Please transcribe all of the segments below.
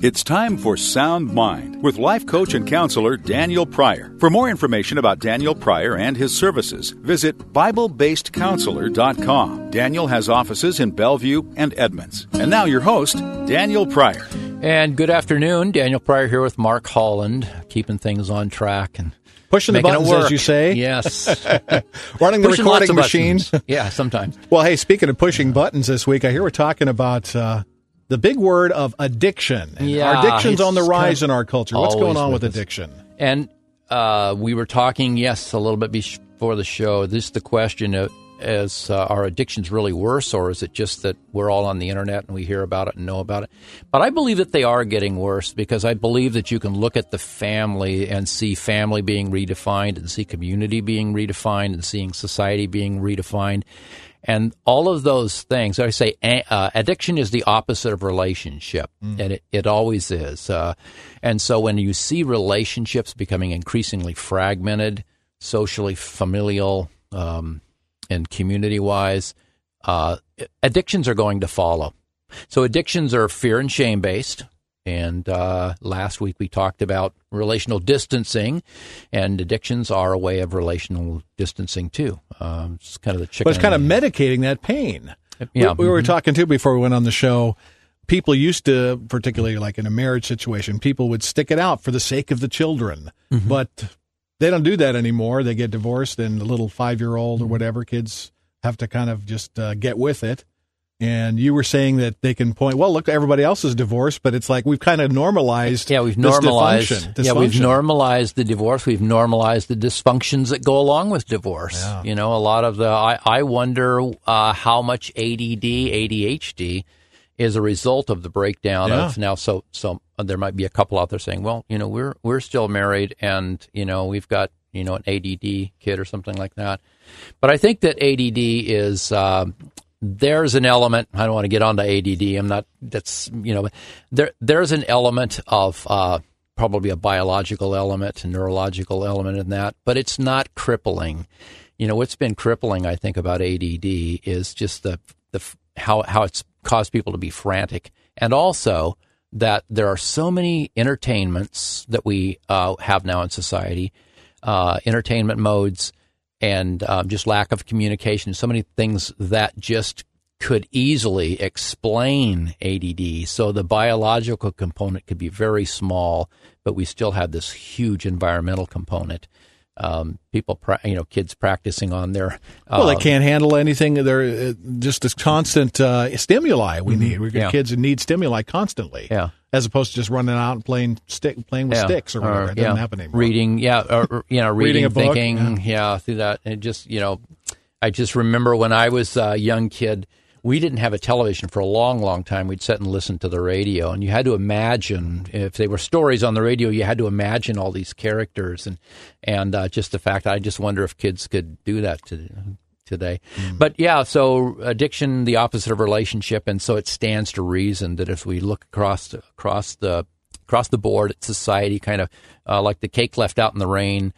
It's time for Sound Mind with life coach and counselor Daniel Pryor. For more information about Daniel Pryor and his services, visit BibleBasedCounselor.com. Daniel has offices in Bellevue and Edmonds. And now your host, Daniel Pryor. And good afternoon. Daniel Pryor here with Mark Holland, keeping things on track and pushing the buttons, as you say. Yes. Running the recording machine. Yeah, sometimes. Well, hey, speaking of pushing buttons this week, I hear we're talking about the big word of addiction. And our addiction's on the rise in our culture. What's going on with addiction? And we were talking, a little bit before the show. This is the question of, are addictions really worse, or is it just that we're all on the internet and we hear about it and know about it? But I believe that they are getting worse, because I believe that you can look at the family and see family being redefined, and see community being redefined, and seeing society being redefined. And all of those things, I say addiction is the opposite of relationship, and it always is. And so when you see relationships becoming increasingly fragmented, socially, familial, and community-wise, addictions are going to follow. So addictions are fear and shame-based. And last week we talked about relational distancing, and addictions are a way of relational distancing too. It's kind of the chicken. But it's kind of medicating that pain. Yeah. We were talking too before we went on the show. People used to, particularly like in a marriage situation, people would stick it out for the sake of the children. Mm-hmm. But they don't do that anymore. They get divorced, and the little 5-year-old or whatever kids have to kind of just get with it. And you were saying that they can point, well, look, everybody else is divorced, but it's like we've kind of normalized we've normalized dysfunction. Yeah, we've normalized the divorce. We've normalized the dysfunctions that go along with divorce. Yeah. You know, a lot of I wonder how much ADD, ADHD is a result of the breakdown of now. So there might be a couple out there saying, well, you know, we're still married, and, you know, we've got, you know, an ADD kid or something like that. But I think that ADD is, there's an element, I don't want to get onto ADD. I'm not, that's, you know, there's an element of, probably a biological element, a neurological element in that, but it's not crippling. You know, what's been crippling, I think, about ADD is just how it's caused people to be frantic. And also that there are so many entertainments that we have now in society, entertainment modes, and just lack of communication, so many things that just could easily explain ADD. So the biological component could be very small, but we still have this huge environmental component. People, kids practicing on their... well, they can't handle anything. They're just this constant stimuli we need. We've got kids who need stimuli constantly. Yeah. As opposed to just running out and playing with sticks or whatever. It doesn't happen anymore. Reading, reading, a book, thinking, through that. And just, I just remember when I was a young kid, we didn't have a television for a long, long time. We'd sit and listen to the radio, and you had to imagine, if they were stories on the radio, you had to imagine all these characters, and just the fact, I just wonder if kids could do that today. But so addiction, the opposite of relationship, and so it stands to reason that if we look across the board at society, kind of like the cake left out in the rain,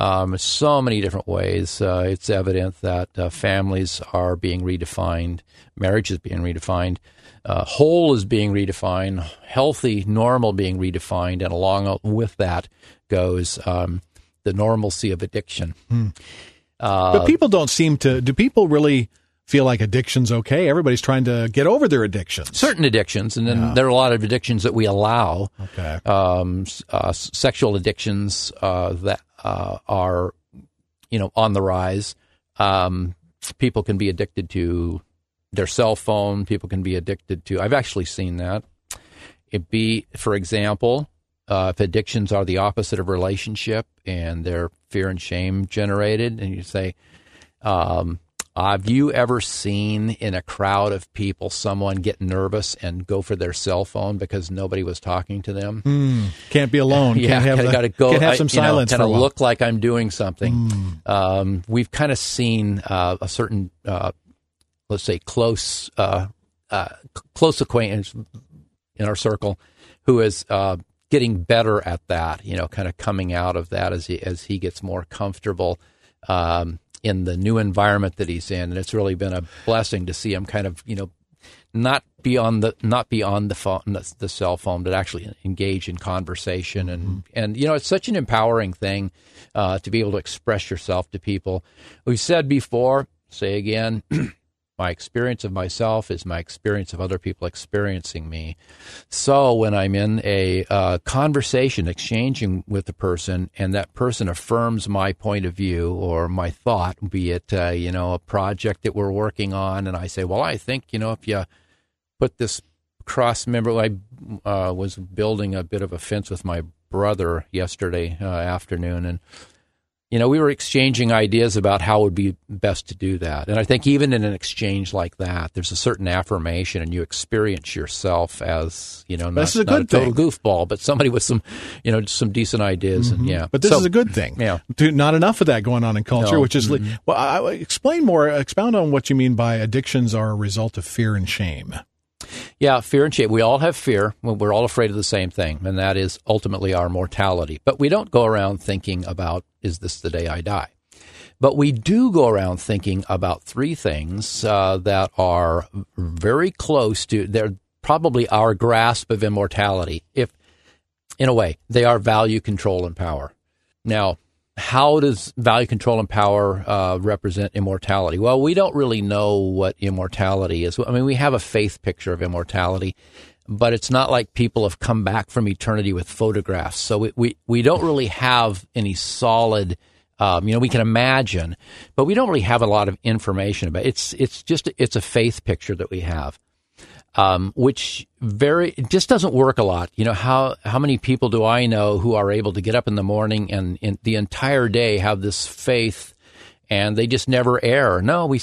so many different ways, it's evident that families are being redefined, marriage is being redefined, whole is being redefined, healthy, normal being redefined, and along with that goes the normalcy of addiction. But people don't seem to. Do people really feel like addiction's okay? Everybody's trying to get over their addictions. Certain addictions, and then there are a lot of addictions that we allow. Okay. Sexual addictions that are, on the rise. People can be addicted to their cell phone. People can be addicted to. I've actually seen that. For example, if addictions are the opposite of relationship and they're fear and shame generated, and you say, have you ever seen in a crowd of people someone get nervous and go for their cell phone because nobody was talking to them? Can't be alone. Can't have some silence. Kind of look like I'm doing something. We've kind of seen a certain, let's say, close acquaintance in our circle who is getting better at that, kind of coming out of that as he gets more comfortable in the new environment that he's in. And it's really been a blessing to see him kind of, not beyond the phone, the cell phone, but actually engage in conversation. And it's such an empowering thing to be able to express yourself to people. We've said before, say again, my experience of myself is my experience of other people experiencing me. So when I'm in a conversation, exchanging with the person, and that person affirms my point of view or my thought, be it a project that we're working on, and I say, well, I think if you put this cross member, I was building a bit of a fence with my brother yesterday afternoon, and we were exchanging ideas about how it would be best to do that. And I think even in an exchange like that, there's a certain affirmation, and you experience yourself as, not a total goofball, but somebody with some, some decent ideas. And But this is a good thing. Yeah. Not enough of that going on in culture, which is, expound on what you mean by addictions are a result of fear and shame. Yeah, fear and shame. We all have fear. We're all afraid of the same thing, and that is ultimately our mortality. But we don't go around thinking about, is this the day I die? But we do go around thinking about three things that are very close to, they're probably our grasp of immortality. If, in a way, they are value, control, and power. Now, how does value, control, and power represent immortality? Well, we don't really know what immortality is. I mean, we have a faith picture of immortality, but it's not like people have come back from eternity with photographs. So we don't really have any solid, we can imagine, but we don't really have a lot of information about it. It's a faith picture that we have. Which it just doesn't work a lot. How many people do I know who are able to get up in the morning and in the entire day have this faith, and they just never err? No, we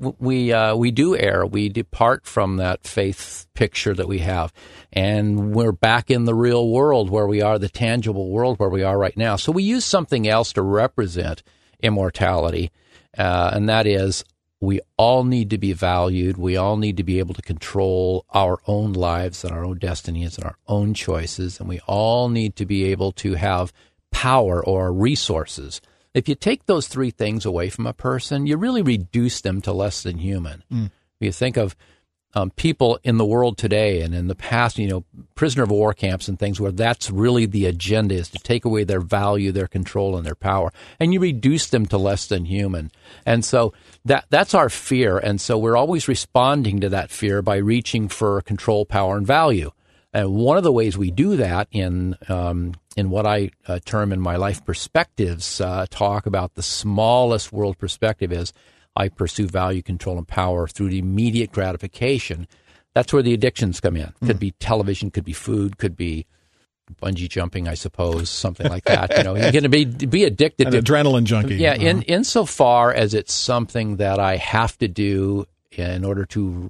do err. We depart from that faith picture that we have, and we're back in the real world where we are, the tangible world where we are right now. So we use something else to represent immortality, and that is, we all need to be valued. We all need to be able to control our own lives and our own destinies and our own choices. And we all need to be able to have power or resources. If you take those three things away from a person, you really reduce them to less than human. You think of people in the world today and in the past, prisoner of war camps and things where that's really the agenda, is to take away their value, their control, and their power. And you reduce them to less than human. And so that's our fear. And so we're always responding to that fear by reaching for control, power, and value. And one of the ways we do that in what I term in my life perspectives, talk about the smallest world perspective is, I pursue value, control, and power through the immediate gratification. That's where the addictions come in. Could be television, could be food, could be bungee jumping, I suppose, something like that. You're going to be addicted to adrenaline junkie. Yeah, insofar as it's something that I have to do in order to.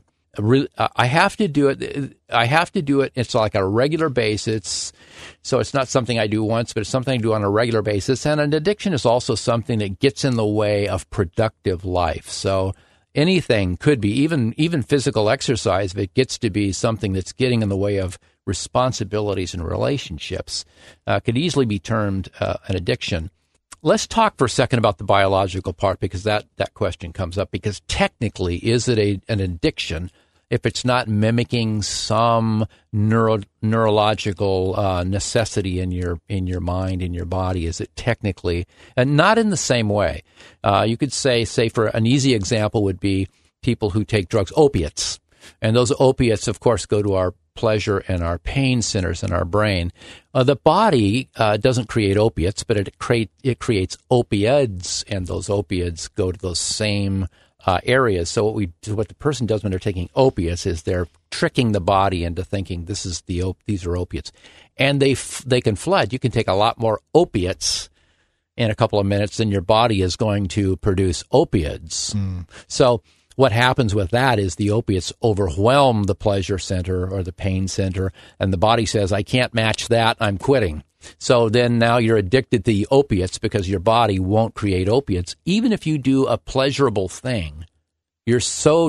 I have to do it. It's like a regular basis. So it's not something I do once, but it's something I do on a regular basis. And an addiction is also something that gets in the way of productive life. So anything could be, even physical exercise, if it gets to be something that's getting in the way of responsibilities and relationships, could easily be termed an addiction. Let's talk for a second about the biological part, because that question comes up. Because technically, is it an addiction if it's not mimicking some neurological necessity in your mind, in your body? Is it technically, and not in the same way? You could say for an easy example would be people who take drugs, opiates. And those opiates, of course, go to our pleasure and our pain centers in our brain. The body doesn't create opiates, but it creates opioids, and those opioids go to those same areas. So what the person does when they're taking opiates is they're tricking the body into thinking these are opiates, and they can flood. You can take a lot more opiates in a couple of minutes than your body is going to produce opioids. So what happens with that is the opiates overwhelm the pleasure center or the pain center, and the body says, I can't match that, I'm quitting. So then now you're addicted to the opiates because your body won't create opiates. Even if you do a pleasurable thing, you're so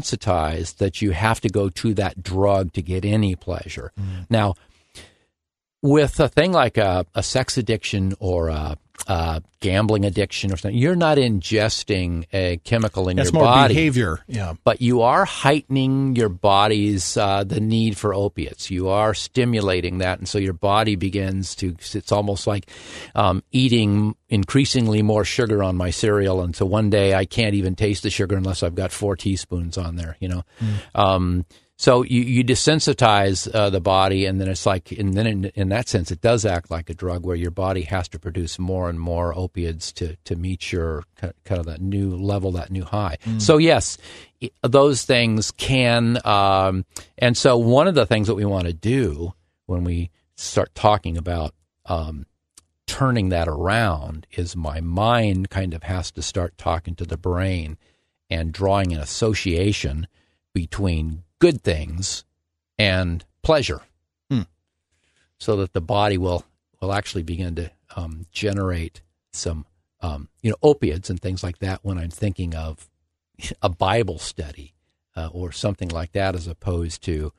desensitized that you have to go to that drug to get any pleasure. Now, with a thing like a sex addiction or a gambling addiction or something, you're not ingesting a chemical in your body. That's more behavior, yeah. But you are heightening your body's the need for opiates. You are stimulating that, and so your body begins to. It's almost like eating increasingly more sugar on my cereal, and so one day I can't even taste the sugar unless I've got 4 teaspoons on there. So you desensitize the body, and then it's like, and then in that sense, it does act like a drug where your body has to produce more and more opioids to meet your kind of that new level, that new high. So yes, those things can, and so one of the things that we want to do when we start talking about turning that around is my mind kind of has to start talking to the brain and drawing an association between good things and pleasure, so that the body will actually begin to generate some opiates and things like that when I'm thinking of a Bible study or something like that, as opposed to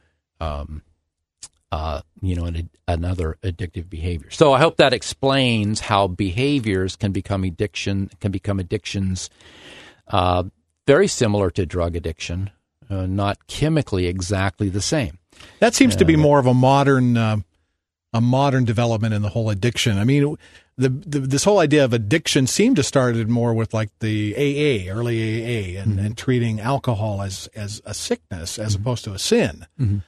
another addictive behavior. So I hope that explains how behaviors can become addictions, very similar to drug addiction. Not chemically exactly the same. That seems to be more of a modern development in the whole addiction. I mean, this whole idea of addiction seemed to started more with like the early AA, and treating alcohol as a sickness as opposed to a sin.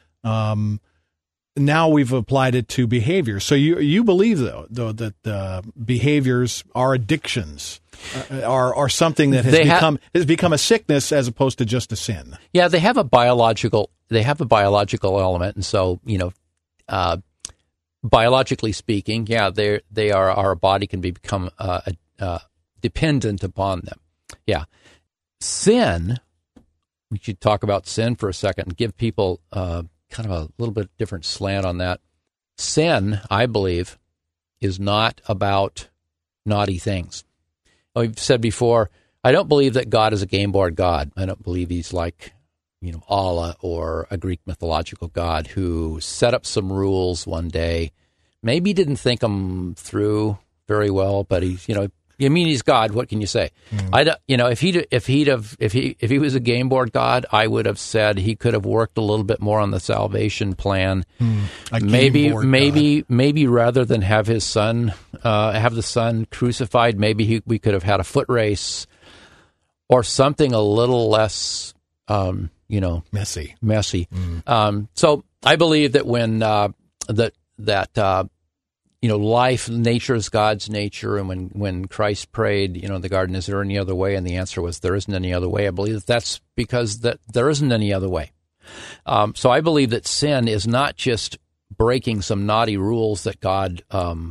Now we've applied it to behavior. So you believe though that behaviors are addictions, are something that has become a sickness as opposed to just a sin. Yeah, they have a biological element, and so biologically speaking, yeah, they are, our body can become dependent upon them. Yeah, sin. We should talk about sin for a second and give people kind of a little bit different slant on that. Sin, I believe, is not about naughty things. We've said before, I don't believe that God is a game board God. I don't believe he's like, Allah or a Greek mythological god who set up some rules one day. Maybe didn't think them through very well, but he's, he's God. What can you say? If he was a game board God, I would have said he could have worked a little bit more on the salvation plan. Maybe rather than have his son, have the son crucified, maybe we could have had a foot race or something a little less, messy. So I believe that when life, nature is God's nature, and when Christ prayed, in the garden, is there any other way? And the answer was, there isn't any other way. I believe that's because that there isn't any other way. So I believe that sin is not just breaking some naughty rules that God,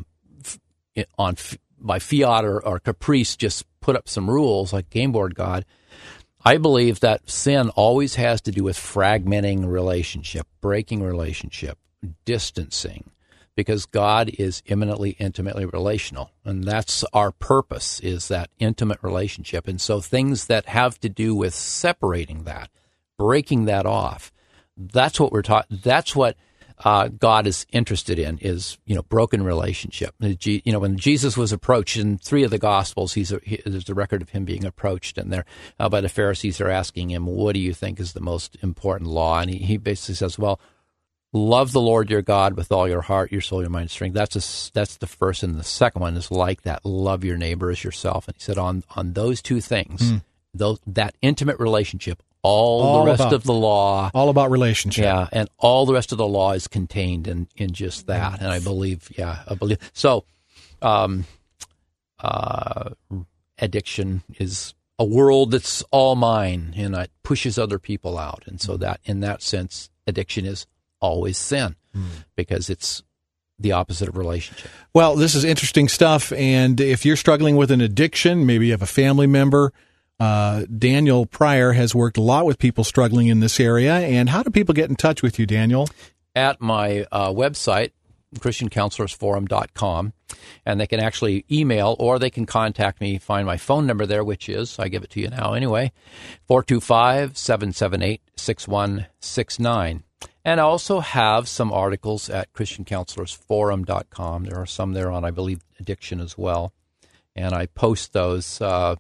by fiat or caprice, just put up some rules like game board God. I believe that sin always has to do with fragmenting relationship, breaking relationship, distancing, because God is intimately relational. And that's our purpose, is that intimate relationship. And so things that have to do with separating that, breaking that off, that's what we're taught. That's what God is interested in, is, broken relationship. When Jesus was approached in 3 of the Gospels, there's a record of him being approached, and there by the Pharisees are asking him, what do you think is the most important law? And he basically says, well, love the Lord your God with all your heart, your soul, your mind, strength. That's the first, and the second one is like that. Love your neighbor as yourself. And he said, on those 2 things, that intimate relationship, all the rest of the law, all about relationship. Yeah, and all the rest of the law is contained in just that. And I believe so. Addiction is a world that's all mine, and it pushes other people out. And so that, in that sense, addiction is always sin, because it's the opposite of relationship. Well, this is interesting stuff. And if you're struggling with an addiction, maybe you have a family member, Daniel Pryor has worked a lot with people struggling in this area. And how do people get in touch with you, Daniel? At my website, ChristianCounselorsForum.com, and they can actually email, or they can contact me, find my phone number there, which is, I give it to you now anyway, 425-778-6169. And I also have some articles at ChristianCounselorsForum.com. There are some there on, I believe, addiction as well. And I post those,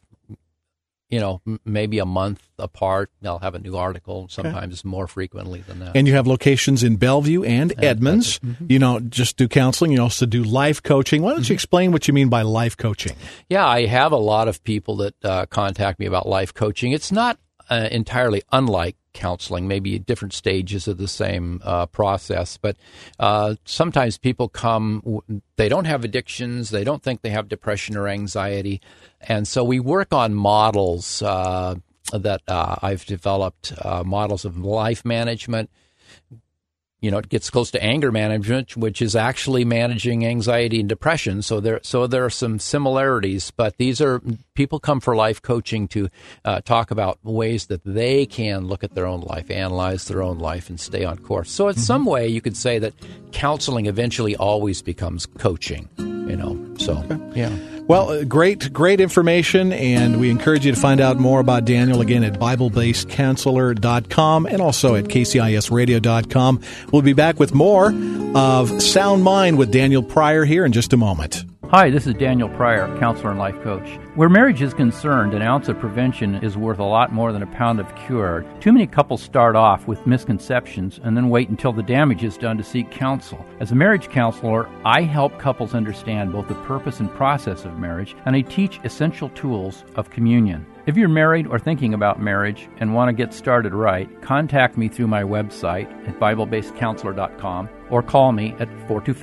maybe a month apart. I'll have a new article, sometimes more frequently than that. And you have locations in Bellevue and Edmonds. Mm-hmm. You don't just do counseling, you also do life coaching. Why don't you explain what you mean by life coaching? Yeah, I have a lot of people that contact me about life coaching. It's not entirely unlike counseling, maybe different stages of the same process. But sometimes people come, they don't have addictions, they don't think they have depression or anxiety. And so we work on models that I've developed, models of life management. It gets close to anger management, which is actually managing anxiety and depression. So there are some similarities, but people come for life coaching to talk about ways that they can look at their own life, analyze their own life, and stay on course. So in some way, you could say that counseling eventually always becomes coaching, yeah. Well, great information, and we encourage you to find out more about Daniel, again, at BibleBasedCounselor.com and also at KCISradio.com. We'll be back with more of Sound Mind with Daniel Pryor here in just a moment. Hi, this is Daniel Pryor, counselor and life coach. Where marriage is concerned, an ounce of prevention is worth a lot more than a pound of cure. Too many couples start off with misconceptions and then wait until the damage is done to seek counsel. As a marriage counselor, I help couples understand both the purpose and process of marriage, and I teach essential tools of communion. If you're married or thinking about marriage and want to get started right, contact me through my website at BibleBasedCounselor.com or call me at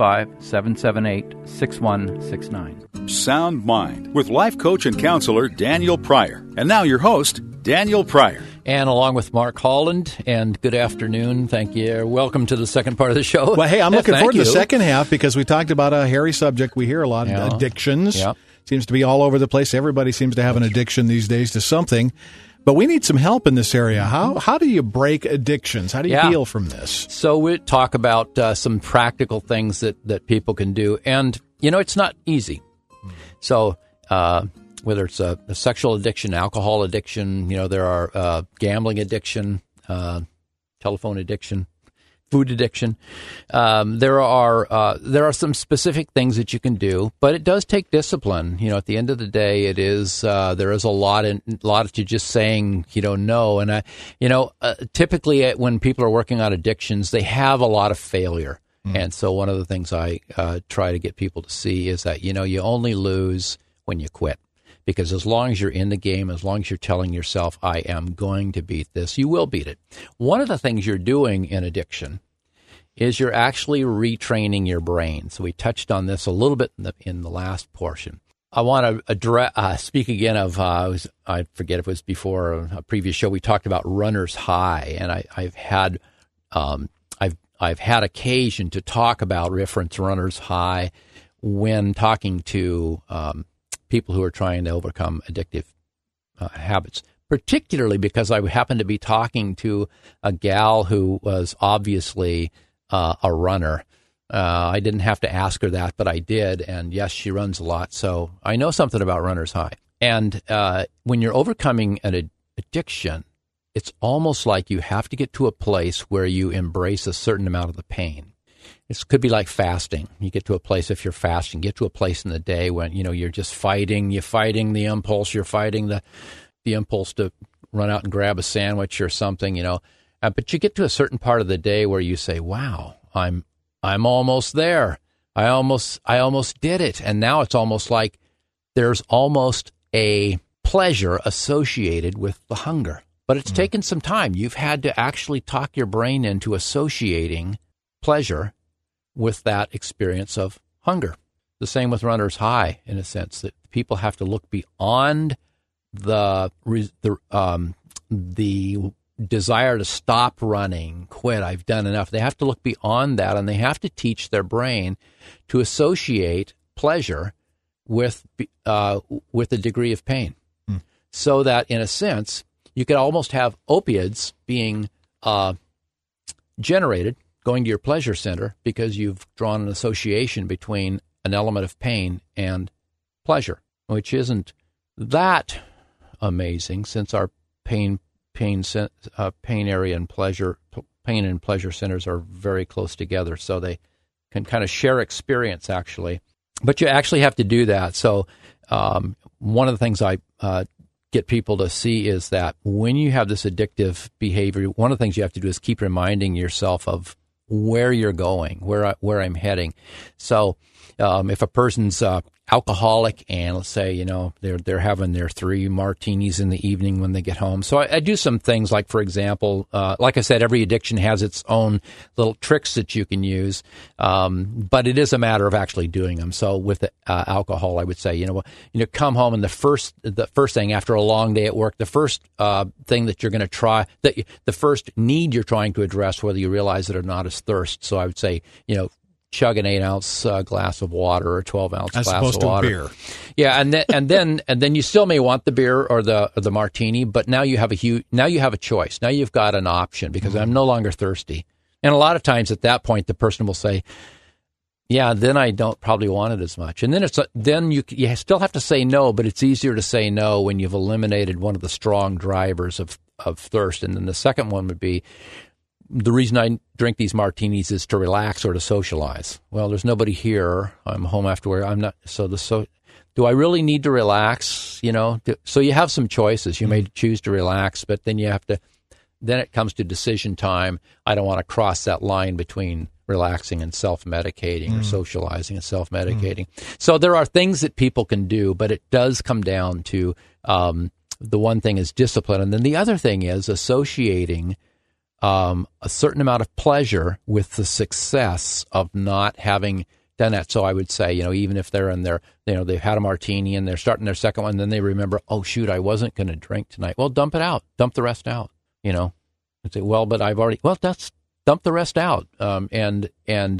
425-778-6169. Sound Mind with life coach and counselor Daniel Pryor. And now your host, Daniel Pryor. And along with Mark Holland, and good afternoon. Thank you. Welcome to the second part of the show. Well, hey, I'm looking forward to the second half because we talked about a hairy subject. We hear a lot of addictions. Yeah. Seems to be all over the place. Everybody seems to have an addiction these days to something. But we need some help in this area. How do you break addictions? How do you heal from this? So we talk about some practical things that people can do. And, it's not easy. So whether it's a sexual addiction, alcohol addiction, there are gambling addiction, telephone addiction, food addiction. There are some specific things that you can do, but it does take discipline. At the end of the day, it is there is a lot to just saying no. And typically when people are working on addictions, they have a lot of failure. And so one of the things I try to get people to see is that you only lose when you quit. Because as long as you're in the game, as long as you're telling yourself, I am going to beat this, you will beat it. One of the things you're doing in addiction is you're actually retraining your brain. So we touched on this a little bit in the last portion. I want to speak again of, I forget if it was before a previous show, we talked about runner's high. And I've had occasion to talk about reference runner's high when talking to people who are trying to overcome addictive habits, particularly because I happened to be talking to a gal who was obviously a runner. I didn't have to ask her that, but I did. And yes, she runs a lot. So I know something about runner's high. And when you're overcoming an addiction, it's almost like you have to get to a place where you embrace a certain amount of the pain. It could be like fasting. You get to a place, if you're fasting, get to a place in the day when, you're just fighting the impulse, you're fighting the impulse to run out and grab a sandwich or something, but you get to a certain part of the day where you say, wow, I'm almost there. I almost did it. And now it's almost like there's almost a pleasure associated with the hunger. But it's taken some time. You've had to actually talk your brain into associating pleasure with that experience of hunger. The same with runner's high, in a sense, that people have to look beyond the desire to stop running, quit, I've done enough. They have to look beyond that, and they have to teach their brain to associate pleasure with a degree of pain. So that, in a sense, you could almost have opioids being generated going to your pleasure center because you've drawn an association between an element of pain and pleasure, which isn't that amazing since our pain area and pleasure pain and pleasure centers are very close together, so they can kind of share experience, actually. But you actually have to do that. So one of the things I get people to see is that when you have this addictive behavior, one of the things you have to do is keep reminding yourself of where you're going, where I'm heading. So if a person's alcoholic, and let's say, they're having their 3 martinis in the evening when they get home. So I do some things like, for example, like I said, every addiction has its own little tricks that you can use, but it is a matter of actually doing them. So with alcohol, I would say, come home, and the first thing after a long day at work, the first thing that you're going to try, the first need you're trying to address, whether you realize it or not, is thirst. So I would say, chug an 8-ounce glass of water or a 12-ounce glass of water. As opposed to beer. Yeah, and then you still may want the beer or the martini, but now you have a choice. Now you've got an option because I'm no longer thirsty. And a lot of times at that point, the person will say, "Yeah, then I don't probably want it as much." And then you still have to say no, but it's easier to say no when you've eliminated one of the strong drivers of thirst. And then the second one would be, the reason I drink these martinis is to relax or to socialize. Well, there's nobody here. I'm home after work. I'm not. Do I really need to relax? So you have some choices. You may choose to relax, but then then it comes to decision time. I don't want to cross that line between relaxing and self-medicating or socializing and self-medicating. So there are things that people can do, but it does come down to the one thing is discipline. And then the other thing is associating a certain amount of pleasure with the success of not having done that. So I would say, even if they're in their, they've had a martini and they're starting their second one, then they remember, oh shoot, I wasn't going to drink tonight. Well, dump it out. Dump the rest out. And say, well, but I've already. Well, that's dump the rest out. And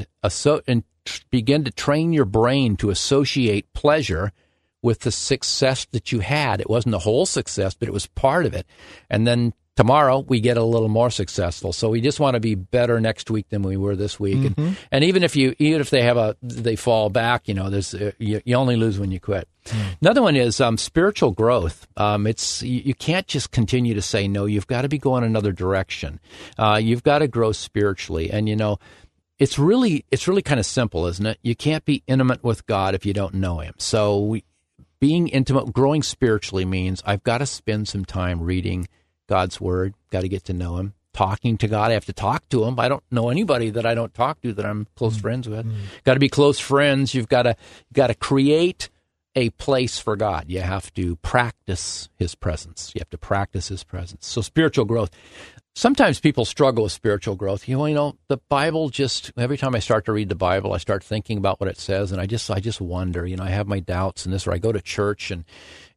begin to train your brain to associate pleasure with the success that you had. It wasn't the whole success, but it was part of it. And then tomorrow we get a little more successful. So we just want to be better next week than we were this week. And even if they fall back, you only lose when you quit. Another one is spiritual growth. You can't just continue to say no. You've got to be going another direction. You've got to grow spiritually. And it's really kind of simple, isn't it? You can't be intimate with God if you don't know Him. So being intimate, growing spiritually means I've got to spend some time reading God's Word, got to get to know Him, talking to God. I have to talk to Him. I don't know anybody that I don't talk to that I'm close friends with. Got to be close friends. You've got to create a place for God. You have to practice His presence. You have to practice His presence. So spiritual growth. Sometimes people struggle with spiritual growth. The Bible just, every time I start to read the Bible, I start thinking about what it says, and I just wonder, I have my doubts in this, or I go to church and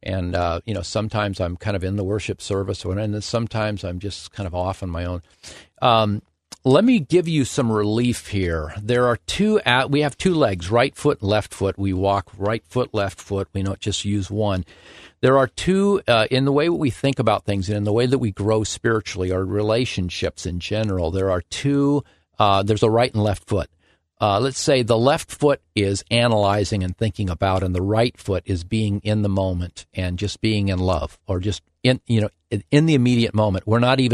sometimes I'm kind of in the worship service, and then sometimes I'm just kind of off on my own. Let me give you some relief here. There are we have 2 legs, right foot and left foot. We walk right foot, left foot. We don't just use one. There are 2, in the way we think about things and in the way that we grow spiritually, or relationships in general, there are 2, there's a right and left foot. Let's say the left foot is analyzing and thinking about, and the right foot is being in the moment and just being in love, or just in the immediate moment.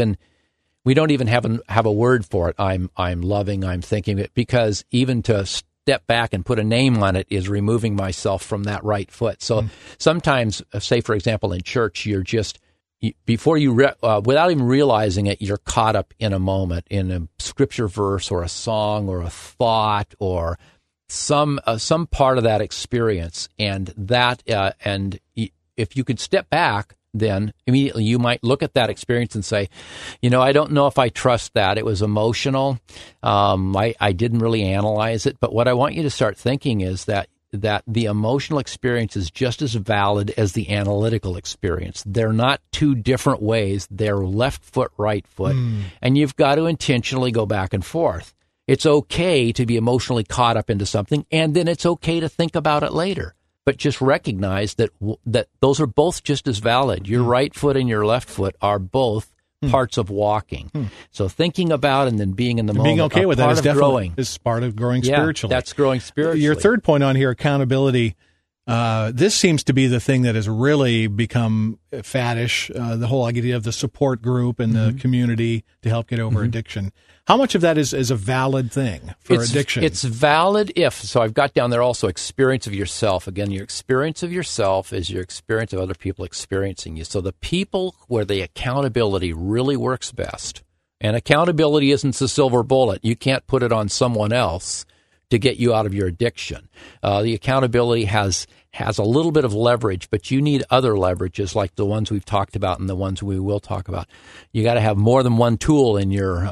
We don't even have a word for it. I'm loving, I'm thinking it, because even to step back and put a name on it is removing myself from that right foot. So sometimes, say for example, in church, you're just, before you, without even realizing it, you're caught up in a moment, in a scripture verse or a song or a thought or some part of that experience. And if you could step back, then immediately you might look at that experience and say, I don't know if I trust that. It was emotional. I didn't really analyze it. But what I want you to start thinking is that the emotional experience is just as valid as the analytical experience. They're not 2 different ways. They're left foot, right foot. And you've got to intentionally go back and forth. It's okay to be emotionally caught up into something, and then it's okay to think about it later. But just recognize that those are both just as valid. Your right foot and your left foot are both parts of walking. So thinking about and then being in the moment, being okay with that is definitely growing. Is part of growing spiritually. That's growing spiritually. Your third point on here, accountability. This seems to be the thing that has really become faddish, the whole idea of the support group and the community to help get over addiction. How much of that is a valid thing for addiction? It's valid so I've got down there also experience of yourself. Again, your experience of yourself is your experience of other people experiencing you. So the people where the accountability really works best, and accountability isn't the silver bullet. You can't put it on someone else to get you out of your addiction. The accountability has a little bit of leverage, but you need other leverages like the ones we've talked about and the ones we will talk about. You got to have more than one tool in your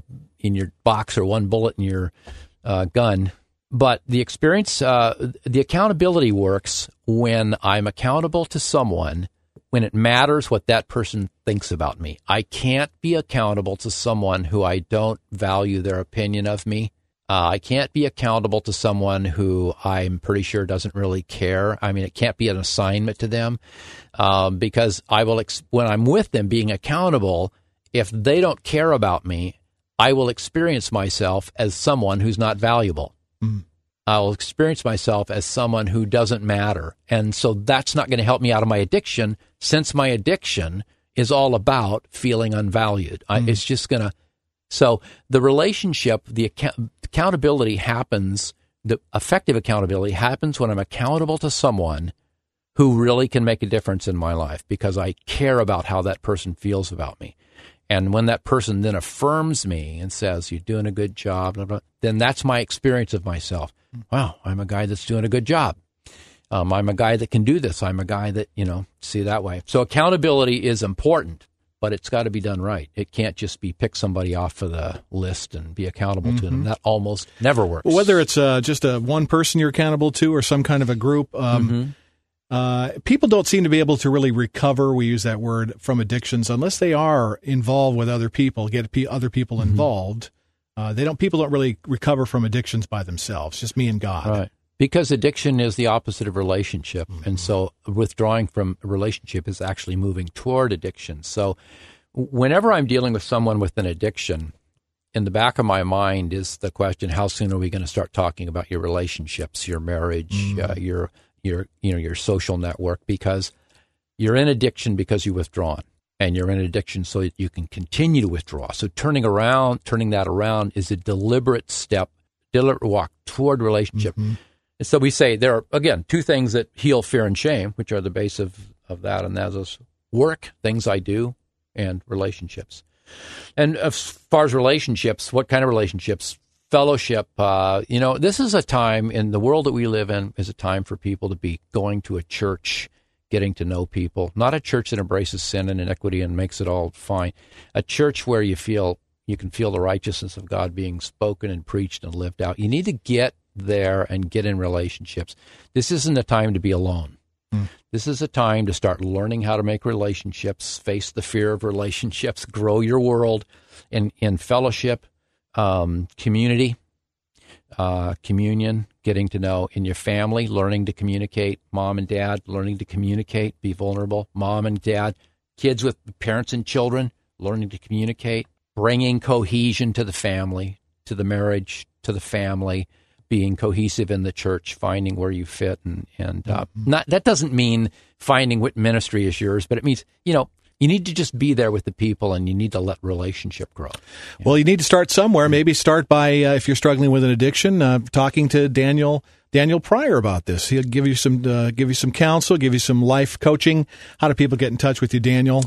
box or one bullet in your gun. But the experience, the accountability works when I'm accountable to someone, when it matters what that person thinks about me. I can't be accountable to someone who I don't value their opinion of me. I can't be accountable to someone who I'm pretty sure doesn't really care. I mean, it can't be an assignment to them because I will, when I'm with them being accountable, if they don't care about me, I will experience myself as someone who's not valuable. I'll experience myself as someone who doesn't matter. And so that's not going to help me out of my addiction, since my addiction is all about feeling unvalued. It's just going to... So the relationship, the accountability happens, the effective accountability happens when I'm accountable to someone who really can make a difference in my life because I care about how that person feels about me. And when that person then affirms me and says, you're doing a good job, blah, blah, then that's my experience of myself. Wow, I'm a guy that's doing a good job. I'm a guy that can do this. I'm a guy that, see that way. So accountability is important. But it's got to be done right. It can't just be pick somebody off of the list and be accountable to them. That almost never works. Well, whether it's just one person you're accountable to or some kind of a group, people don't seem to be able to really recover, we use that word, from addictions unless they are involved with other people, get other people involved. People don't really recover from addictions by themselves, just me and God. Right. Because addiction is the opposite of relationship. And so withdrawing from a relationship is actually moving toward addiction. So whenever I'm dealing with someone with an addiction, in the back of my mind is the question, how soon are we going to start talking about your relationships, your marriage, your social network? Because you're in addiction because you've withdrawn. And you're in addiction so that you can continue to withdraw. So turning that around is a deliberate walk toward relationship. And so we say there are, again, two things that heal fear and shame, which are the base of that, and that is work, things I do, and relationships. And as far as relationships, what kind of relationships? Fellowship. This is a time in the world that we live in is a time for people to be going to a church, getting to know people, not a church that embraces sin and iniquity and makes it all fine. A church where you can feel the righteousness of God being spoken and preached and lived out. You need to get there and get in relationships. This isn't a time to be alone. This is a time to start learning how to make relationships, face the fear of relationships, grow your world in fellowship, community, communion, getting to know in your family, learning to communicate, mom and dad, learning to communicate, be vulnerable, mom and dad, kids with parents and children, learning to communicate, bringing cohesion to the family, to the marriage, to the family, being cohesive in the church, finding where you fit, and that doesn't mean finding what ministry is yours, but it means, you need to just be there with the people, and you need to let relationship grow. Well, you need to start somewhere. Maybe start by, if you're struggling with an addiction, talking to Daniel Pryor about this. He'll give you some counsel, give you some life coaching. How do people get in touch with you, Daniel?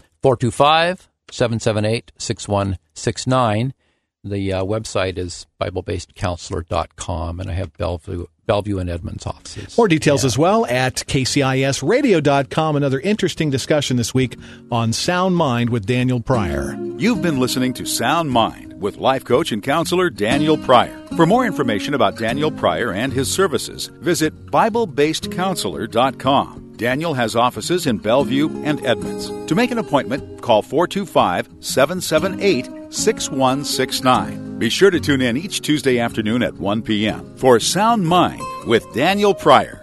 425-778-6169. The website is BibleBasedCounselor.com, and I have Bellevue and Edmonds offices. More details as well at KCISradio.com. Another interesting discussion this week on Sound Mind with Daniel Pryor. You've been listening to Sound Mind with life coach and counselor Daniel Pryor. For more information about Daniel Pryor and his services, visit BibleBasedCounselor.com. Daniel has offices in Bellevue and Edmonds. To make an appointment, call 425-778-6169. Be sure to tune in each Tuesday afternoon at 1 p.m. for Sound Mind with Daniel Pryor.